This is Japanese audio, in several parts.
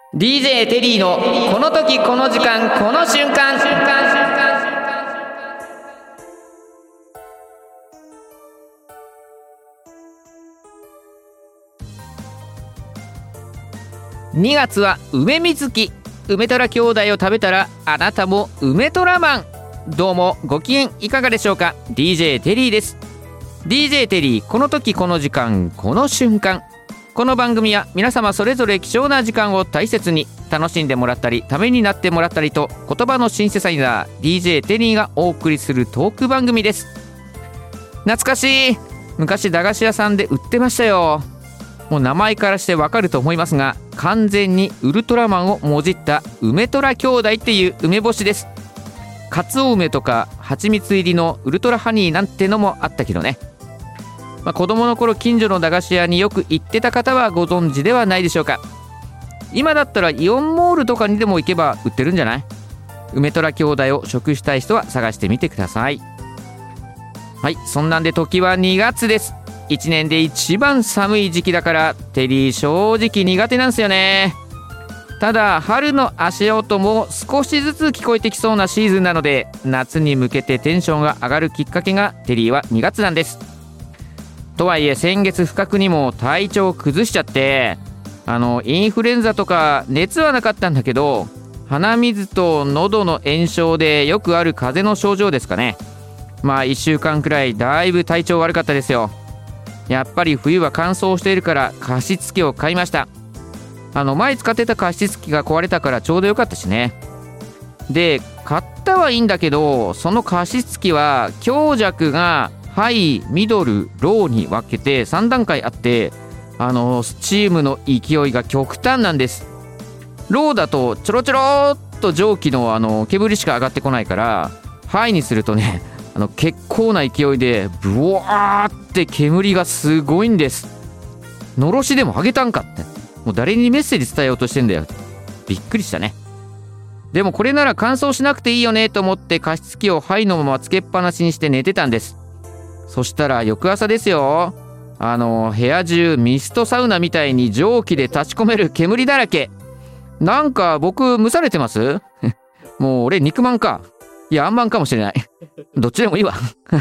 DJ テリーのこの時この時間この瞬間。2月は梅水木。梅虎兄弟を食べたらあなたも梅虎マン。どうもご機嫌いかがでしょうか。 DJ テリーです。 DJ テリーこの時この時間この瞬間。この番組は皆様それぞれ貴重な時間を大切に楽しんでもらったりためになってもらったりと、言葉のシンセサイザー DJ テリーがお送りするトーク番組です。懐かしい。昔駄菓子屋さんで売ってましたよ。もう名前からしてわかると思いますが、完全にウルトラマンをもじった梅虎兄弟っていう梅干しです。かつお梅とか蜂蜜入りのウルトラハニーなんてのもあったけどね。子供の頃近所の駄菓子屋によく行ってた方はご存知ではないでしょうか。今だったらイオンモールとかにでも行けば売ってるんじゃない。梅虎兄弟を食したい人は探してみてください。はい、そんなんで時は2月です。1年で一番寒い時期だからテリー正直苦手なんですよね。ただ春の足音も少しずつ聞こえてきそうなシーズンなので、夏に向けてテンションが上がるきっかけがテリーは2月なんです。とはいえ先月不覚にも体調を崩しちゃって、インフルエンザとか熱はなかったんだけど、鼻水と喉の炎症でよくある風邪の症状ですかね。1週間くらいだいぶ体調悪かったですよ。やっぱり冬は乾燥しているから加湿器を買いました。前使ってた加湿器が壊れたからちょうどよかったしね。で買ったはいいんだけど、その加湿器は強弱がハイ、ミドル、ローに分けて3段階あって、スチームの勢いが極端なんです。ローだとちょろちょろっと蒸気の煙しか上がってこないから、ハイにするとね、結構な勢いでブワーって煙がすごいんです。のろしでもあげたんかって、もう誰にメッセージ伝えようとしてんだよ。びっくりしたね。でもこれなら乾燥しなくていいよねと思って加湿器をハイのままつけっぱなしにして寝てたんです。そしたら翌朝ですよ。部屋中ミストサウナみたいに蒸気で立ち込める煙だらけ。なんか僕蒸されてますもう俺肉まんか、いやあんまんかもしれない。どっちでもいいわ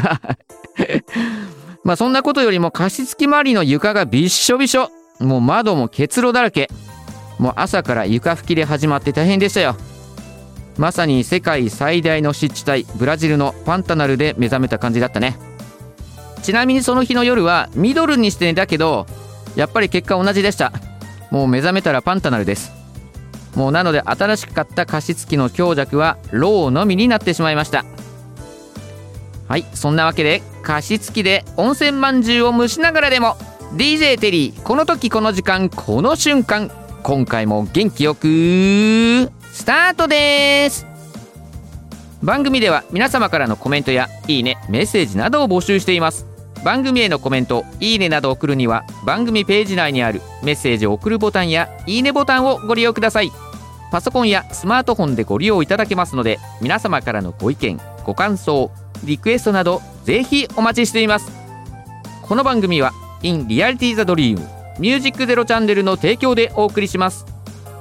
そんなことよりも加湿器周りの床がびっしょびしょ。もう窓も結露だらけ。もう朝から床拭きで始まって大変でしたよ。まさに世界最大の湿地帯ブラジルのパンタナルで目覚めた感じだったね。ちなみにその日の夜はミドルにして寝たけど、やっぱり結果同じでした。もう目覚めたらパンタナルです。もうなので新しく買った加湿器の強弱はローのみになってしまいました。はい、そんなわけで加湿器で温泉まんじゅうを蒸しながらでも DJ テリーこの時この時間この瞬間、今回も元気よくスタートです。番組では皆様からのコメントやいいね、メッセージなどを募集しています。番組へのコメント、いいねなどを送るには番組ページ内にあるメッセージを送るボタンやいいねボタンをご利用ください。パソコンやスマートフォンでご利用いただけますので、皆様からのご意見、ご感想、リクエストなどぜひお待ちしています。この番組は In Reality the Dream ミュージックゼロチャンネルの提供でお送りします。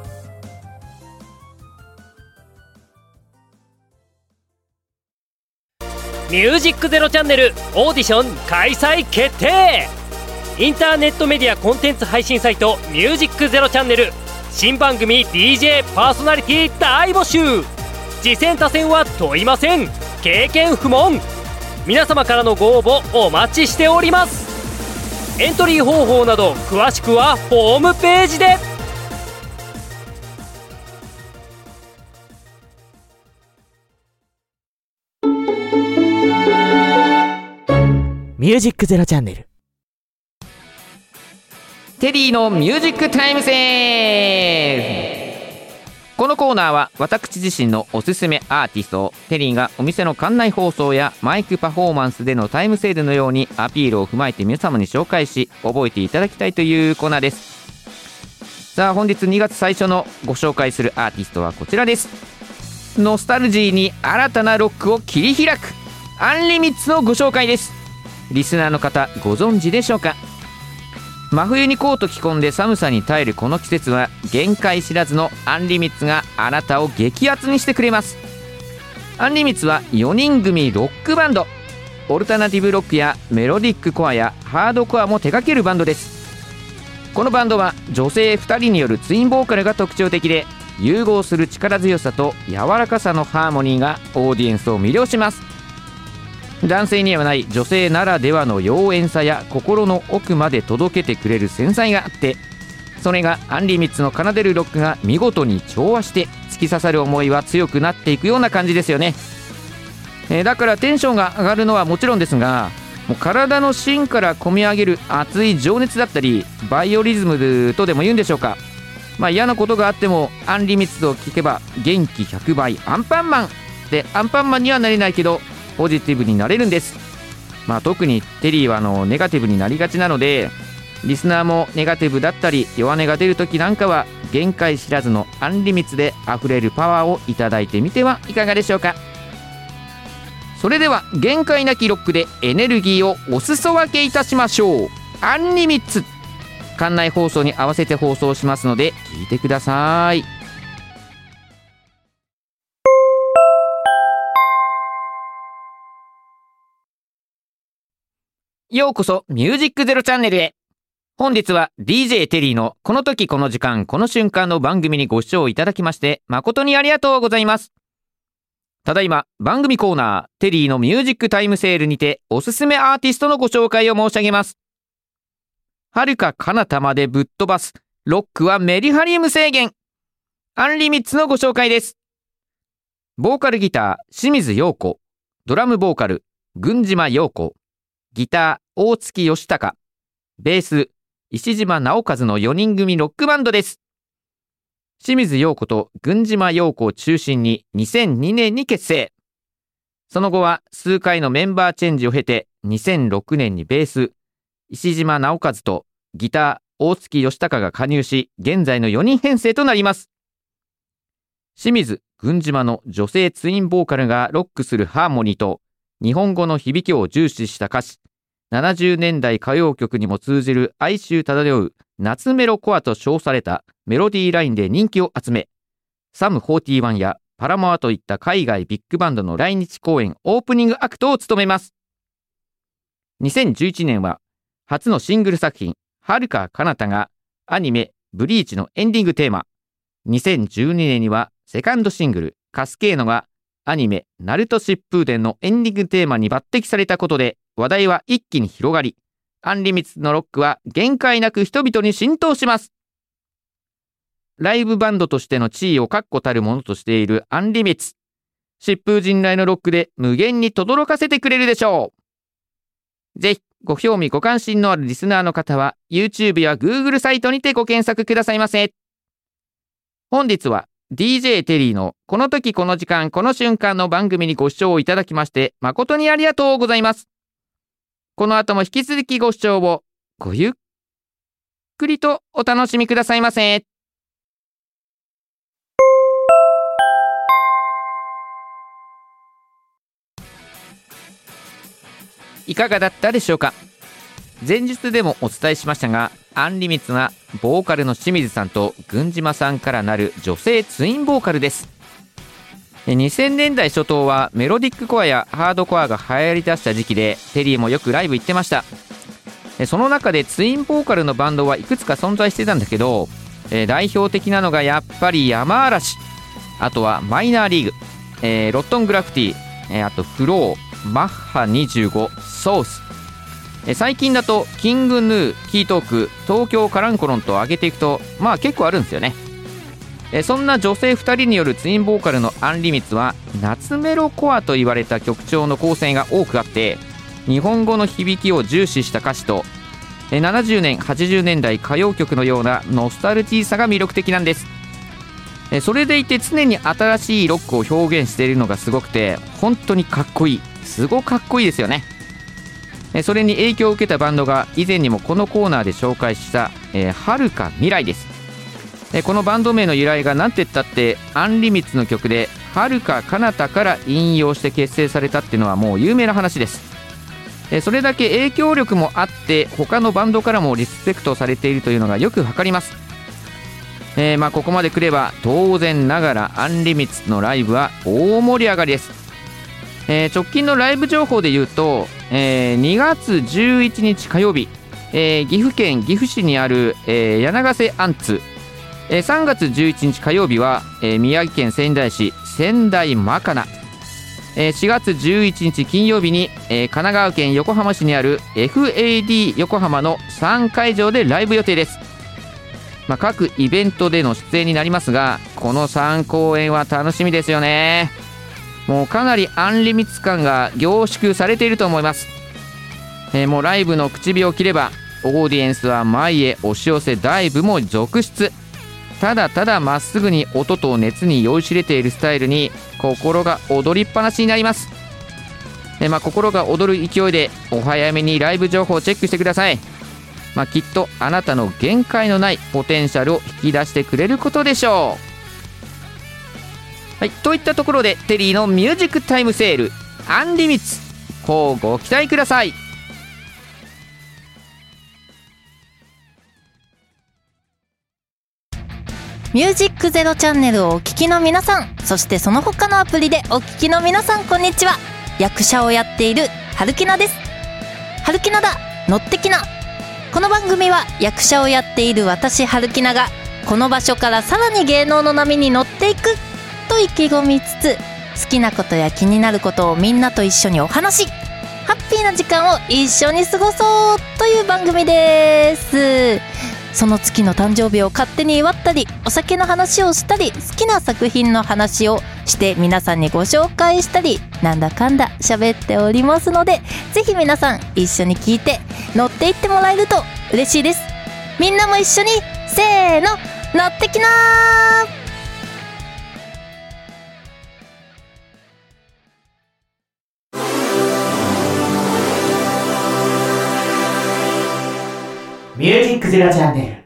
ミュージックゼロチャンネルオーディション開催決定。インターネットメディアコンテンツ配信サイトミュージックゼロチャンネル新番組 DJ パーソナリティ大募集。次戦他戦は問いません。経験不問。皆様からのご応募お待ちしております。エントリー方法など詳しくはホームページで。 ミュージックゼロチャンネルテリーのミュージックタイムセール。このコーナーは私自身のおすすめアーティストをテリーがお店の館内放送やマイクパフォーマンスでのタイムセールのようにアピールを踏まえて皆様に紹介し覚えていただきたいというコーナーです。さあ本日2月最初のご紹介するアーティストはこちらです。ノスタルジーに新たなロックを切り開くアンリミッツのご紹介です。リスナーの方ご存知でしょうか。 真冬にコート着込んで寒さに耐えるこの季節は、限界知らずのアンリミッツがあなたを激アツにしてくれます。アンリミッツは4人組ロックバンド。オルタナティブロックやメロディックコアやハードコアも手掛けるバンドです。このバンドは女性2人によるツインボーカルが特徴的で、融合する力強さと柔らかさのハーモニーがオーディエンスを魅了します。男性にはない女性ならではの妖艶さや心の奥まで届けてくれる繊細があって、それがアンリミッツの奏でるロックが見事に調和して突き刺さる思いは強くなっていくような感じですよね。だからテンションが上がるのはもちろんですが、もう体の芯から込み上げる熱い情熱だったり、バイオリズムとでも言うんでしょうか。嫌なことがあってもアンリミッツを聴けば元気100倍アンパンマンで、アンパンマンにはなれないけどポジティブになれるんです。特にテリーはネガティブになりがちなので、リスナーもネガティブだったり弱音が出るときなんかは限界知らずのアンリミッツで溢れるパワーをいただいてみてはいかがでしょうか。それでは限界なきロックでエネルギーをお裾分けいたしましょう。アンリミッツ、館内放送に合わせて放送しますので聞いてください。ようこそミュージックゼロチャンネルへ。本日は DJ テリーのこの時この時間この瞬間の番組にご視聴いただきまして誠にありがとうございます。ただいま番組コーナーテリーのミュージックタイムセールにておすすめアーティストのご紹介を申し上げます。遥か彼方までぶっ飛ばすロックはメリハリ無制限、アンリミッツのご紹介です。ボーカルギター清水陽子、ドラムボーカル郡島陽子、ギター大月義孝、ベース石島直和の4人組ロックバンドです。清水陽子と郡島陽子を中心に2002年に結成。その後は数回のメンバーチェンジを経て2006年にベース石島直和とギター大月義孝が加入し、現在の4人編成となります。清水郡島の女性ツインボーカルがロックするハーモニーと日本語の響きを重視した歌詞、70年代歌謡曲にも通じる哀愁漂う夏メロコアと称されたメロディーラインで人気を集め、サム41やパラモアといった海外ビッグバンドの来日公演オープニングアクトを務めます。2011年は初のシングル作品遥か彼方がアニメブリーチのエンディングテーマ、2012年にはセカンドシングルカスケーノがアニメナルト疾風伝のエンディングテーマに抜擢されたことで話題は一気に広がり、アンリミッツのロックは限界なく人々に浸透します。ライブバンドとしての地位を確固たるものとしているアンリミッツ、疾風陣雷のロックで無限に轟かせてくれるでしょう。ぜひご興味ご関心のあるリスナーの方は YouTube や Google サイトにてご検索くださいませ。本日はDJ テリーのこの時この時間この瞬間の番組にご視聴いただきまして誠にありがとうございます。この後も引き続きご視聴をごゆっくりとお楽しみくださいませ。いかがだったでしょうか。前日でもお伝えしましたが、アンリミッツはボーカルの清水さんと郡島さんからなる女性ツインボーカルです。2000年代初頭はメロディックコアやハードコアが流行りだした時期で、テリーもよくライブ行ってました。その中でツインボーカルのバンドはいくつか存在してたんだけど、代表的なのがやっぱり山嵐、あとはマイナーリーグ、ロットングラフィティ、あとフロー、マッハ25、ソース、最近だとキングヌー、キートーク、東京カランコロンと上げていくと結構あるんですよね。そんな女性2人によるツインボーカルのアンリミッツは夏メロコアと言われた曲調の構成が多くあって、日本語の響きを重視した歌詞と70年80年代歌謡曲のようなノスタルジーさが魅力的なんです。それでいて常に新しいロックを表現しているのがすごくて、本当にかっこいい、すごくかっこいいですよね。それに影響を受けたバンドが以前にもこのコーナーで紹介した遥か未来です。このバンド名の由来が何て言ったってアンリミッツの曲で遥か彼方から引用して結成されたっていうのはもう有名な話です。 それだけ影響力もあって他のバンドからもリスペクトされているというのがよくわかります。ここまで来れば当然ながらアンリミッツのライブは大盛り上がりです。直近のライブ情報で言うと、2月11日火曜日、岐阜県岐阜市にある、柳ヶ瀬アンツ、3月11日火曜日は、宮城県仙台市仙台マカナ、4月11日金曜日に、神奈川県横浜市にある FAD 横浜の3会場でライブ予定です。各イベントでの出演になりますが、この3公演は楽しみですよね。もうかなりアンリミッツ感が凝縮されていると思います。もうライブの口火を切ればオーディエンスは前へ押し寄せ、ダイブも続出。ただただまっすぐに音と熱に酔いしれているスタイルに心が踊りっぱなしになります。心が踊る勢いでお早めにライブ情報をチェックしてください。きっとあなたの限界のないポテンシャルを引き出してくれることでしょう。といったところでテリーのミュージックタイムセールアンリミッツ、乞うご期待ください。 ミュージックゼロチャンネルをお聞きの皆さん、そしてその他のアプリでお聞きの皆さん、こんにちは。役者をやっている春木奈です。春木奈だ、乗ってきな。この番組は役者をやっている私春木奈がこの場所からさらに芸能の波に乗っていくと意気込みつつ、好きなことや気になることをみんなと一緒にお話し、ハッピーな時間を一緒に過ごそうという番組です。その月の誕生日を勝手に祝ったり、お酒の話をしたり、好きな作品の話をして皆さんにご紹介したり、なんだかんだ喋っておりますので、ぜひ皆さん一緒に聞いて乗っていってもらえると嬉しいです。みんなも一緒にせーの、乗ってきなー。 ミュージックゼロチャンネル。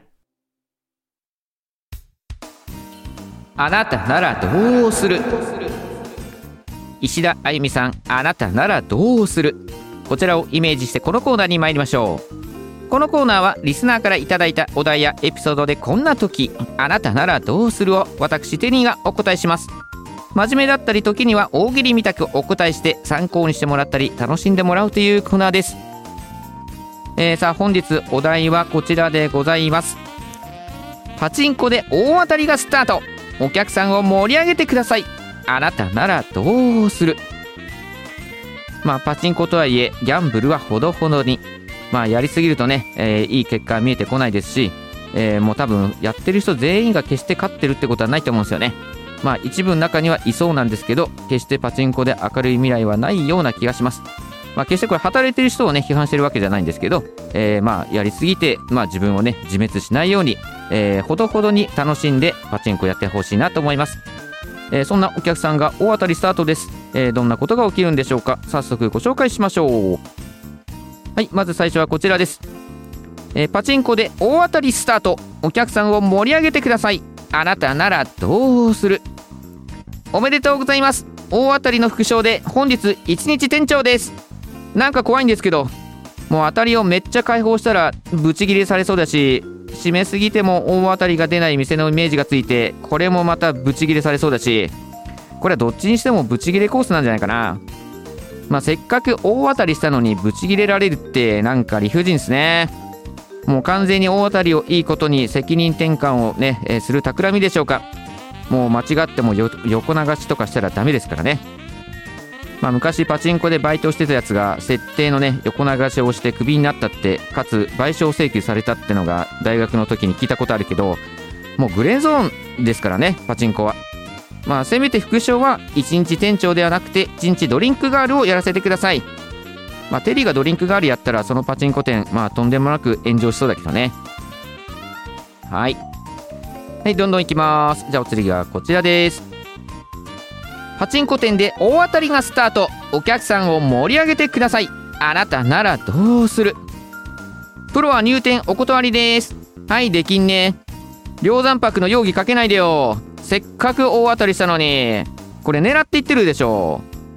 あなたならどうする。石田あゆみさん、あなたならどうする。こちらをイメージしてこのコーナーに参りましょう。このコーナーはリスナーからいただいたお題やエピソードで、こんな時あなたならどうするを私テニーがお答えします。真面目だったり時には大喜利みたくお答えして参考にしてもらったり楽しんでもらうというコーナーです。さあ本日お題はこちらでございます。パチンコで大当たりがスタート、お客さんを盛り上げてください。あなたならどうする。パチンコとはいえギャンブルはほどほどに、やりすぎるとね、いい結果は見えてこないですし、もう多分やってる人全員が決して勝ってるってことはないと思うんですよね。一部の中にはいそうなんですけど、決してパチンコで明るい未来はないような気がします。決してこれ働いてる人をね批判してるわけじゃないんですけど、やりすぎて、自分をね自滅しないように、ほどほどに楽しんでパチンコやってほしいなと思います。そんなお客さんが大当たりスタートです。どんなことが起きるんでしょうか。早速ご紹介しましょう。まず最初はこちらです。パチンコで大当たりスタート、お客さんを盛り上げてください。あなたならどうする。おめでとうございます。大当たりの副賞で本日1日店長です。なんか怖いんですけど、もう当たりをめっちゃ開放したらブチギレされそうだし、締めすぎても大当たりが出ない店のイメージがついて、これもまたブチギレされそうだし、これはどっちにしてもブチギレコースなんじゃないかな。せっかく大当たりしたのにブチギレられるってなんか理不尽ですね。もう完全に大当たりをいいことに責任転換をね、する企みでしょうか。もう間違っても横流しとかしたらダメですからね。昔パチンコでバイトしてたやつが設定のね横流しをしてクビになったって、かつ賠償請求されたってのが大学の時に聞いたことあるけど、もうグレーゾーンですからねパチンコは。せめて副賞は1日店長ではなくて1日ドリンクガールをやらせてください。テリーがドリンクガールやったらそのパチンコ店とんでもなく炎上しそうだけどね。はい、どんどんいきます。じゃあお次はこちらです。パチンコ店で大当たりがスタート、お客さんを盛り上げてください。あなたならどうする。プロは入店お断りです。はいできんね。梁山泊の容疑かけないでよ。せっかく大当たりしたのに。これ狙っていってるでしょ。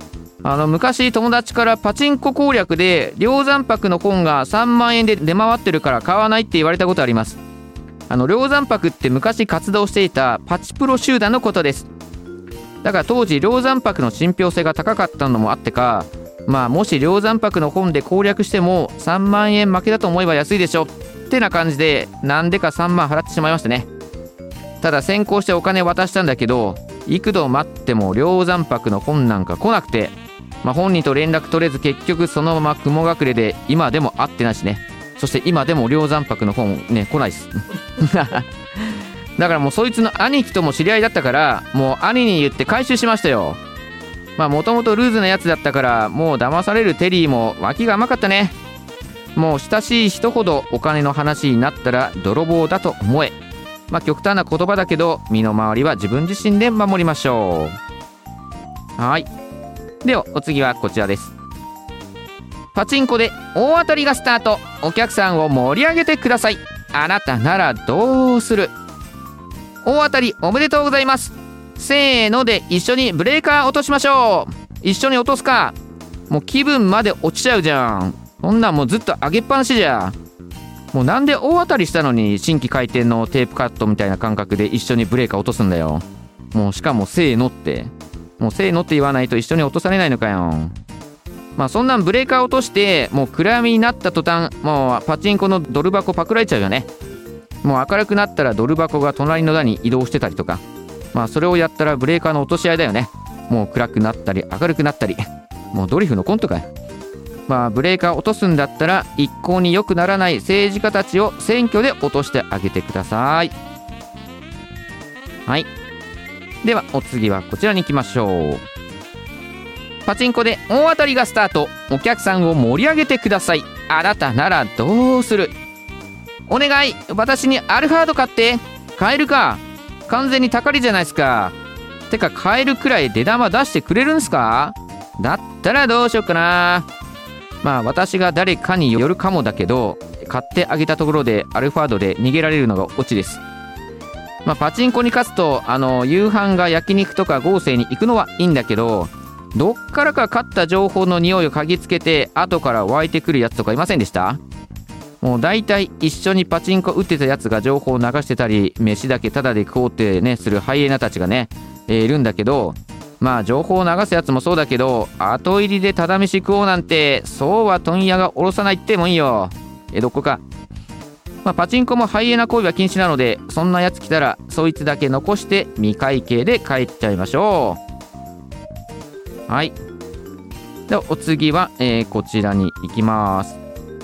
昔友達からパチンコ攻略で梁山泊の本が3万円で出回ってるから買わないって言われたことあります。梁山泊って昔活動していたパチプロ集団のことです。だから当時梁山泊の信憑性が高かったのもあってか、もし梁山泊の本で攻略しても3万円負けだと思えば安いでしょってな感じで、なんでか3万払ってしまいましたね。ただ先行してお金渡したんだけど、幾度待っても梁山泊の本なんか来なくて、本人と連絡取れず結局そのまま雲隠れで今でも会ってないしね。そして今でも梁山泊の本ね来ないですだからもうそいつの兄貴とも知り合いだったから、もう兄に言って回収しましたよ。もともとルーズなやつだったから、もう騙されるテリーも脇が甘かったね。もう親しい人ほどお金の話になったら泥棒だと思え。極端な言葉だけど身の回りは自分自身で守りましょう。はい、ではお次はこちらです。パチンコで大当たりがスタート。お客さんを盛り上げてください。あなたならどうする？大当たりおめでとうございます。せーので一緒にブレーカー落としましょう。一緒に落とすか。もう気分まで落ちちゃうじゃん。そんなんもうずっと上げっぱなしじゃ。もうなんで大当たりしたのに新規開店のテープカットみたいな感覚で一緒にブレーカー落とすんだよ。もうしかもせーのって、もうせーのって言わないと一緒に落とされないのかよ。そんなんブレーカー落としてもう暗闇になった途端、もうパチンコのドル箱パクられちゃうよね。もう明るくなったらドル箱が隣の段に移動してたりとか、それをやったらブレーカーの落とし合いだよね。もう暗くなったり明るくなったり、もうドリフのコントかよ。ブレーカー落とすんだったら一向に良くならない政治家たちを選挙で落としてあげてください。はい、ではお次はこちらに行きましょう。パチンコで大当たりがスタート。お客さんを盛り上げてください。あなたならどうする？お願い、私にアルファード買って。買えるか。完全にたかりじゃないですか。てか買えるくらい出玉出してくれるんすか？だったらどうしよっかな。私が誰かによるかもだけど、買ってあげたところでアルファードで逃げられるのがオチです。パチンコに勝つと夕飯が焼肉とか豪勢に行くのはいいんだけど、どっからか勝った情報の匂いを嗅ぎつけて後から湧いてくるやつとかいませんでした？もう大体一緒にパチンコ打ってたやつが情報を流してたり、飯だけタダで食おうってねするハイエナたちがね、いるんだけど、情報を流すやつもそうだけど、後入りでタダ飯食おうなんてそうは問屋が下ろさないってもんよ。どこか。パチンコもハイエナ行為は禁止なので、そんなやつ来たらそいつだけ残して未会計で帰っちゃいましょう。はい、ではお次は、こちらに行きます。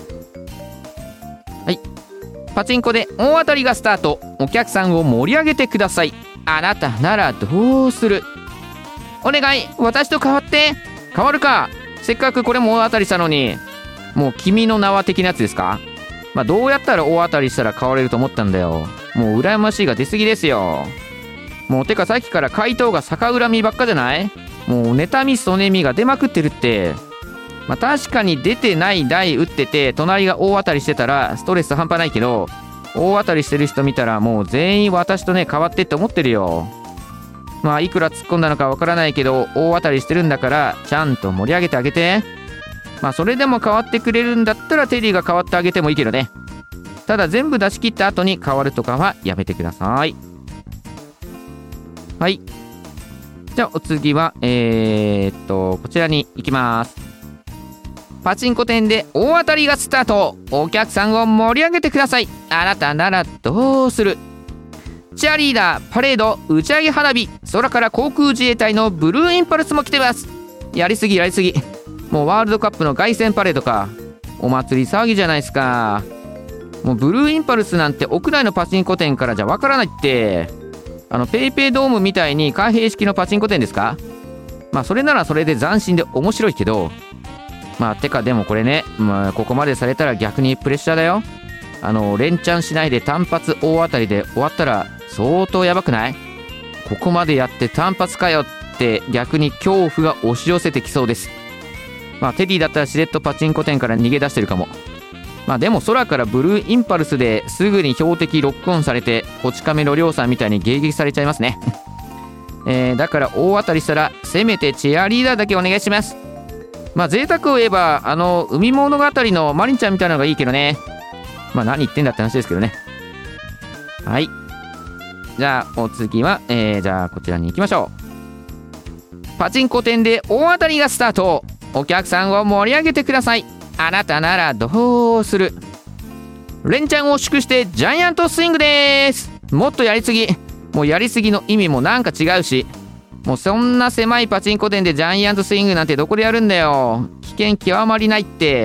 はい、パチンコで大当たりがスタート。お客さんを盛り上げてください。あなたならどうする？お願い、私と変わって。変わるか。せっかくこれも大当たりしたのに。もう君の名は的なやつですか？どうやったら大当たりしたら変われると思ったんだよ。もう羨ましいが出過ぎですよ。もうてかさっきから回答が逆恨みばっかじゃない？もう妬みそねみが出まくってるって。確かに出てない台打ってて隣が大当たりしてたらストレス半端ないけど、大当たりしてる人見たらもう全員私とね変わってって思ってるよ。いくら突っ込んだのかわからないけど大当たりしてるんだからちゃんと盛り上げてあげて。それでも変わってくれるんだったらテリーが変わってあげてもいいけどね。ただ全部出し切った後に変わるとかはやめてください。はい、じゃあお次はこちらに行きます。パチンコ店で大当たりがスタート。お客さんを盛り上げてください。あなたならどうする？チアリーダー、パレード、打ち上げ花火、空から航空自衛隊のブルーインパルスも来てます。やりすぎやりすぎ。もうワールドカップの凱旋パレードか。お祭り騒ぎじゃないですか。もうブルーインパルスなんて屋内のパチンコ店からじゃわからないって。ペイペイドームみたいに開閉式のパチンコ店ですか？それならそれで斬新で面白いけど、てかでもこれね、ここまでされたら逆にプレッシャーだよ。連チャンしないで単発大当たりで終わったら相当やばくない？ここまでやって単発かよって逆に恐怖が押し寄せてきそうです。テリーだったらしれっとパチンコ店から逃げ出してるかも。でも空からブルーインパルスですぐに標的ロックオンされてこち亀のりょうさんみたいに迎撃されちゃいますねだから大当たりしたらせめてチアリーダーだけお願いします。 まあ贅沢を言えば海物語のマリンちゃんみたいなのがいいけどね。まあ何言ってんだって話ですけどね。はい、じゃあお次は、じゃあこちらに行きましょう。パチンコ店で大当たりがスタート。お客さんを盛り上げてください。あなたならどうする？連チャンを祝してジャイアントスイングです。もっとやりすぎ。もうやりすぎの意味もなんか違うし、もうそんな狭いパチンコ店でジャイアントスイングなんてどこでやるんだよ。危険極まりないって。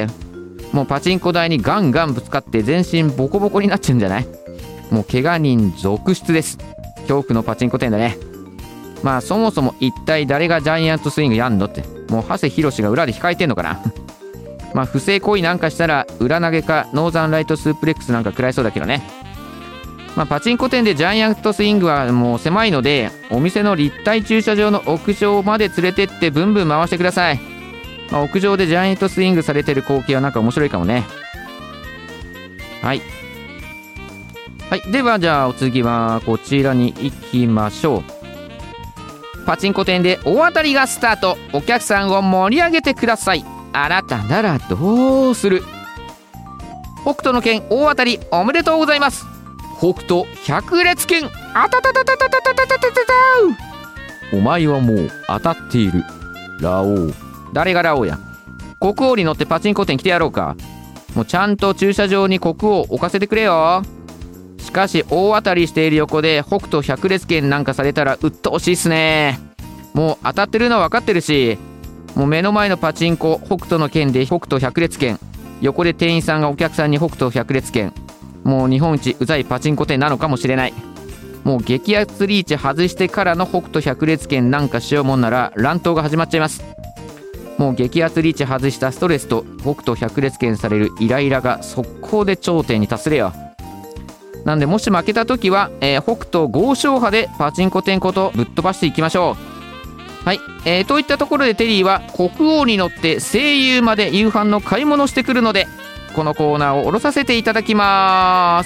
もうパチンコ台にガンガンぶつかって全身ボコボコになっちゃうんじゃない？もう怪我人続出です。恐怖のパチンコ店だね。まあそもそも一体誰がジャイアントスイングやんのって、もう長谷博が裏で控えてんのかなまあ不正行為なんかしたら裏投げかノーザンライトスープレックスなんか食らいそうだけどね。まあパチンコ店でジャイアントスイングはもう狭いので、お店の立体駐車場の屋上まで連れてってブンブン回してください。まあ、屋上でジャイアントスイングされてる光景はなんか面白いかもね。はい、ではじゃあお次はこちらに行きましょう。パチンコ店で大当たりがスタート。お客さんを盛り上げてください。あなたならどうする？北斗の拳大当たりおめでとうございます。北斗百裂拳、あたたたたたたたたたたた。お前はもう当たっている。ラオウ。誰がラオウや。国王に乗ってパチンコ店来てやろうか。もうちゃんと駐車場に国王置かせてくれよ。しかし大当たりしている横で北斗百裂拳なんかされたら鬱陶しいっすね。もう当たってるのは分かってるし、もう目の前のパチンコ北斗の拳で北斗百裂拳、横で店員さんがお客さんに北斗百裂拳。もう日本一うざいパチンコ店なのかもしれない。もう激アツリーチ外してからの北斗百裂拳なんかしようもんなら乱闘が始まっちゃいます。もう激アツリーチ外したストレスと北斗百裂拳されるイライラが速攻で頂点に達するよ。なんでもし負けた時は、北斗豪勝派でパチンコ店ことぶっ飛ばしていきましょう。はい、といったところでテリーは国王に乗って声優まで夕飯の買い物してくるので、このコーナーを下ろさせていただきます。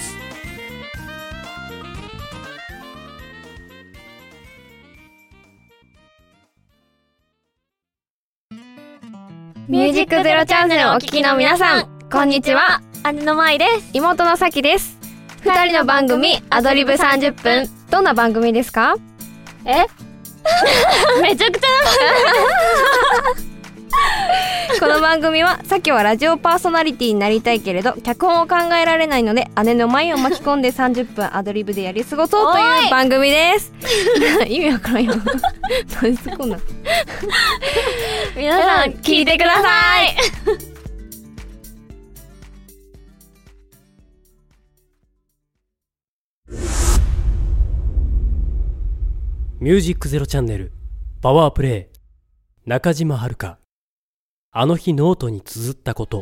ミュージックゼロチャンネルをお聞きの皆さん、こんにちは。姉の舞です。妹のさきです。二人の番組アドリブ30分。どんな番組ですか？めちゃくちゃこの番組は、さきはラジオパーソナリティになりたいけれど脚本を考えられないので、姉の舞を巻き込んで30分アドリブでやり過ごそうという番組です。意味わからんよ。何すこんな皆さん聞いてください。 ミュージックゼロチャンネルパワープレイ、中島遥。あの日ノートに綴ったこと。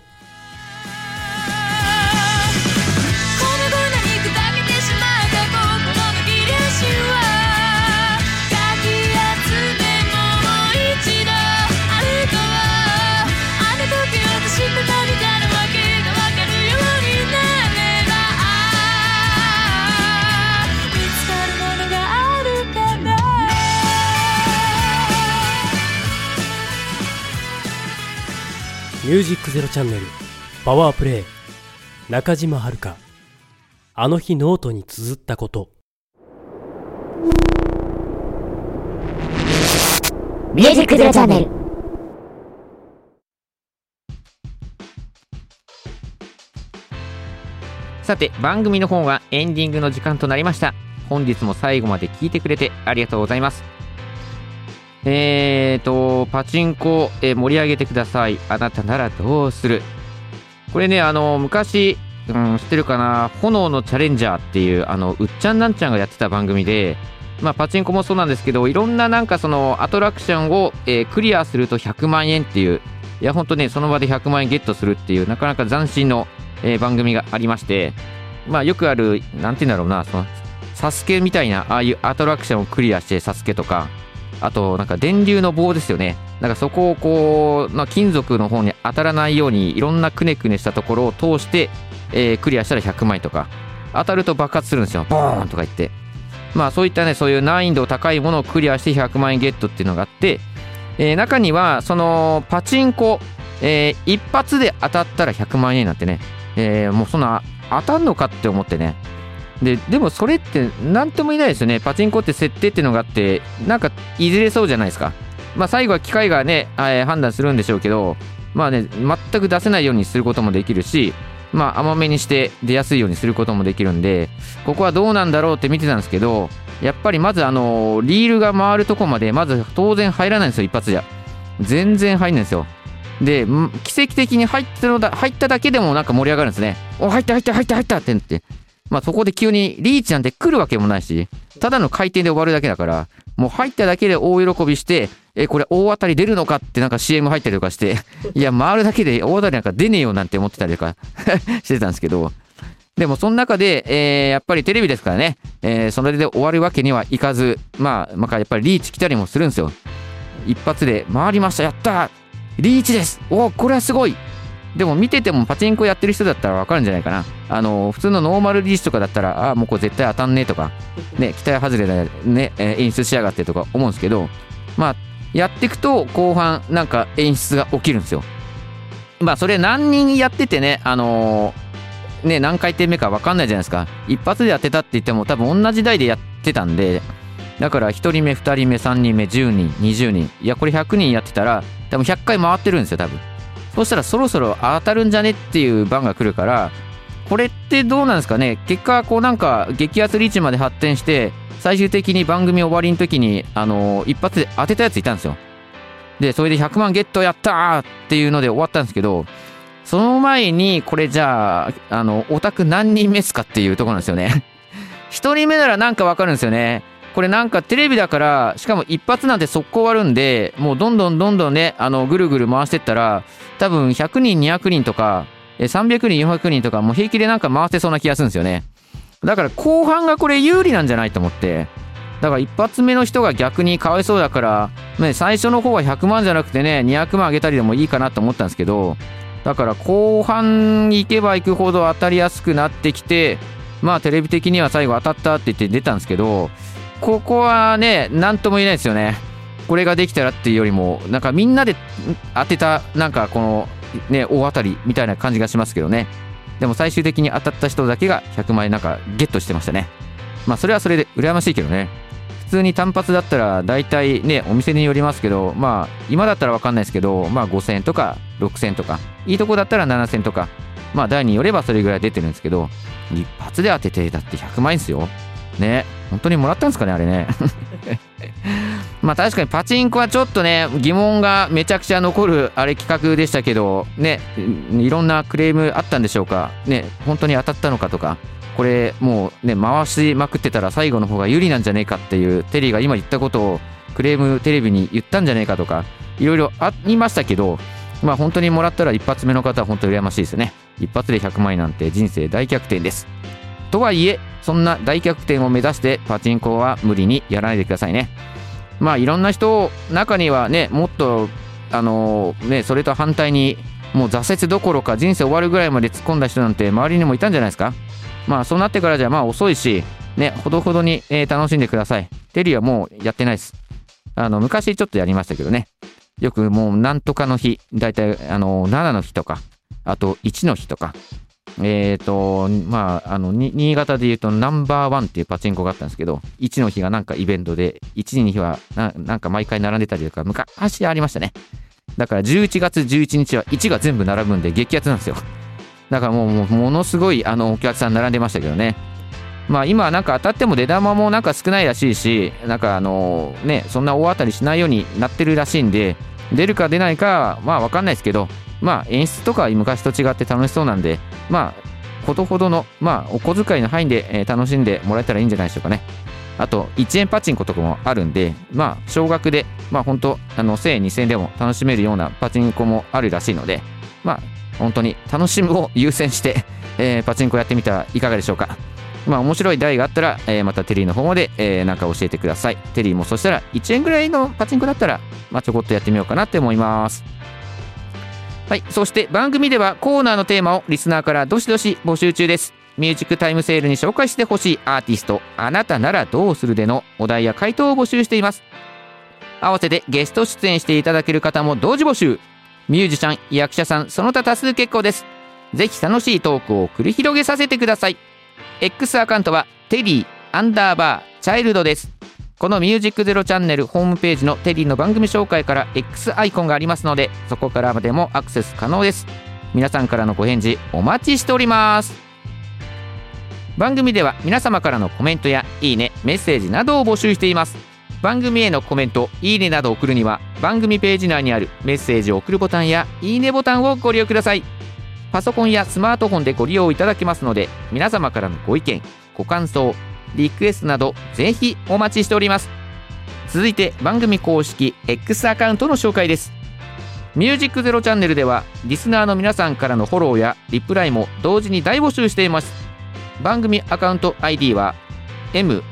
ミュージックゼロチャンネルパワープレイ、中島遥。あの日ノートに綴ったこと。 ミュージックゼロチャンネル。 さて番組の方がエンディングの時間となりました。本日も最後まで聞いてくれてありがとうございます。パチンコ、盛り上げてください。あなたならどうする？これね、昔、知ってるかな、炎のチャレンジャーっていううっちゃんなんちゃんがやってた番組で、まあパチンコもそうなんですけど、いろんななんかそのアトラクションを、クリアすると100万円っていう、いやほんとね、その場で100万円ゲットするっていうなかなか斬新の、番組がありまして、まあよくある、なんて言うんだろうな、そのサスケみたいなああいうアトラクションをクリアして、サスケとか、あとなんか電流の棒ですよね。なんかそこをこう、金属の方に当たらないようにいろんなくねくねしたところを通して、クリアしたら100万円とか、当たると爆発するんですよ。ボーンとか言って。まあそういったね、そういう難易度高いものをクリアして100万円ゲットっていうのがあって、 中にはそのパチンコ、一発で当たったら100万円なんてね、もうそんな当たんのかって思ってね。でもそれって何とも言えないですよね。パチンコって設定っていうのがあって、なんかいずれそうじゃないですか。まあ最後は機械がね、判断するんでしょうけど、まあね、全く出せないようにすることもできるし、まあ甘めにして出やすいようにすることもできるんで、ここはどうなんだろうって見てたんですけど、やっぱりまずリールが回るとこまでまず当然入らないんですよ。一発じゃ全然入んないんですよ。で奇跡的に入っただけでもなんか盛り上がるんですね。お、入ったって言って、まあそこで急にリーチなんて来るわけもないし、ただの回転で終わるだけだから、もう入っただけで大喜びして、これ大当たり出るのかってなんか CM 入ったりとかして、いや回るだけで大当たりなんか出ねえよなんて思ってたりとかしてたんですけど、でもその中で、やっぱりテレビですからね、それで終わるわけにはいかず、まあやっぱりリーチ来たりもするんですよ。一発で回りました、やったー、リーチです、お、これはすごい。でも見ててもパチンコやってる人だったら分かるんじゃないかな。普通のノーマルリーチとかだったら、もうこれ絶対当たんねえとかね、期待外れだね、演出しやがってとか思うんですけど、まあやっていくと後半なんか演出が起きるんですよ。まあそれ何人やっててね、何回転目か分かんないじゃないですか。一発で当てたって言っても多分同じ台でやってたんで、だから1人目2人目3人目10人20人、いやこれ100人やってたら多分100回回ってるんですよ多分。そしたらそろそろ当たるんじゃねっていう番が来るから、これってどうなんですかね。結果こうなんか激アツリーチまで発展して、最終的に番組終わりの時に一発で当てたやついたんですよ。でそれで100万ゲットやったーっていうので終わったんですけど、その前にこれじゃあオタク何人目っすかっていうところなんですよね。1人目ならなんかわかるんですよね。これなんかテレビだから、しかも一発なんて速攻終わるんで、もうどんどんねぐるぐる回してったら、多分100人200人とか300人400人とかもう平気でなんか回せそうな気がするんですよね。だから後半がこれ有利なんじゃないと思って、だから一発目の人が逆にかわいそうだから、ね、最初の方は100万じゃなくてね200万あげたりでもいいかなと思ったんですけど、だから後半行けば行くほど当たりやすくなってきて、まあテレビ的には最後当たったって言って出たんですけど、ここはね何とも言えないですよね。これができたらっていうよりも、なんかみんなで当てたなんかこのね大当たりみたいな感じがしますけどね。でも最終的に当たった人だけが100万円なんかゲットしてましたね。まあそれはそれで羨ましいけどね。普通に単発だったら大体ねお店によりますけど、まあ今だったら分かんないですけど、まあ5000円とか6000円とか、いいとこだったら7000円とか、まあ台によればそれぐらい出てるんですけど、一発で当ててだって100万円ですよね。本当にもらったんですかねあれね。まあ確かにパチンコはちょっとね疑問がめちゃくちゃ残るあれ企画でしたけどね、いろんなクレームあったんでしょうかね。本当に当たったのかとか、これもうね回しまくってたら最後の方が有利なんじゃねえかっていうテリーが今言ったことをクレームテレビに言ったんじゃねえかとか、いろいろありましたけど、まあ本当にもらったら一発目の方は本当に羨ましいですよね。一発で100万円なんて人生大逆転です。とはいえそんな大逆転を目指してパチンコは無理にやらないでくださいね。まあいろんな人中にはねもっとそれと反対にもう挫折どころか人生終わるぐらいまで突っ込んだ人なんて周りにもいたんじゃないですか。まあそうなってからじゃまあ遅いしね、ほどほどに、楽しんでください。テリーはもうやってないです。昔ちょっとやりましたけどね、よくもうなんとかの日、だいたい7の日とか、あと1の日とか、まあ新潟でいうとナンバーワンっていうパチンコがあったんですけど、1の日がなんかイベントで、1、2日はなんか毎回並んでたりとか昔ありましたね。だから11月11日は1が全部並ぶんで激アツなんですよ。だからものすごいお客さん並んでましたけどね。まあ今はなんか当たっても出玉もなんか少ないらしいし、なんかねそんな大当たりしないようになってるらしいんで、出るか出ないかはまあ分かんないですけど、まあ演出とか昔と違って楽しそうなんで、まあほどほどのまあお小遣いの範囲で楽しんでもらえたらいいんじゃないでしょうかね。あと1円パチンコとかもあるんで、まあ少額でまあ本当1000円2000円でも楽しめるようなパチンコもあるらしいので、まあ本当に楽しむを優先して、パチンコやってみたらいかがでしょうか。まあ面白い台があったら、またテリーの方で、なんか教えてください。テリーもそしたら1円ぐらいのパチンコだったら、まあちょこっとやってみようかなって思います。はい、そして番組ではコーナーのテーマをリスナーからどしどし募集中です。ミュージックタイムセールに紹介してほしいアーティスト、あなたならどうするでのお題や回答を募集しています。 合わせてゲスト出演していただける方も同時募集。ミュージシャン、役者さん、その他多数結構です。ぜひ楽しいトークを繰り広げさせてください。 X アカウントはテリー_チャイルドです。このミュージックゼロチャンネルホームページのテリーの番組紹介から X アイコンがありますので、そこからでもアクセス可能です。皆さんからのご返事お待ちしております。番組では皆様からのコメントやいいね、メッセージなどを募集しています。番組へのコメント、いいねなどを送るには番組ページ内にあるメッセージを送るボタンやいいねボタンをご利用ください。パソコンやスマートフォンでご利用いただけますので、皆様からのご意見、ご感想、リクエストなどぜひお待ちしております。続いて番組公式 X アカウントの紹介です。ミュージックゼロチャンネルではリスナーの皆さんからのフォローやリプライも同時に大募集しています。番組アカウント ID は M_Z_チ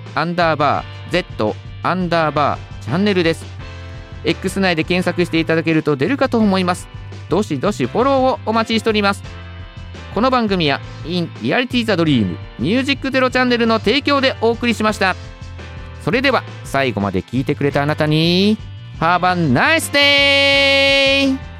ャンネルです。 X 内で検索していただけると出るかと思います。どしどしフォローをお待ちしております。この番組は In Reality the Dream ミュージックゼロチャンネルの提供でお送りしました。それでは最後まで聞いてくれたあなたに Have a nice day!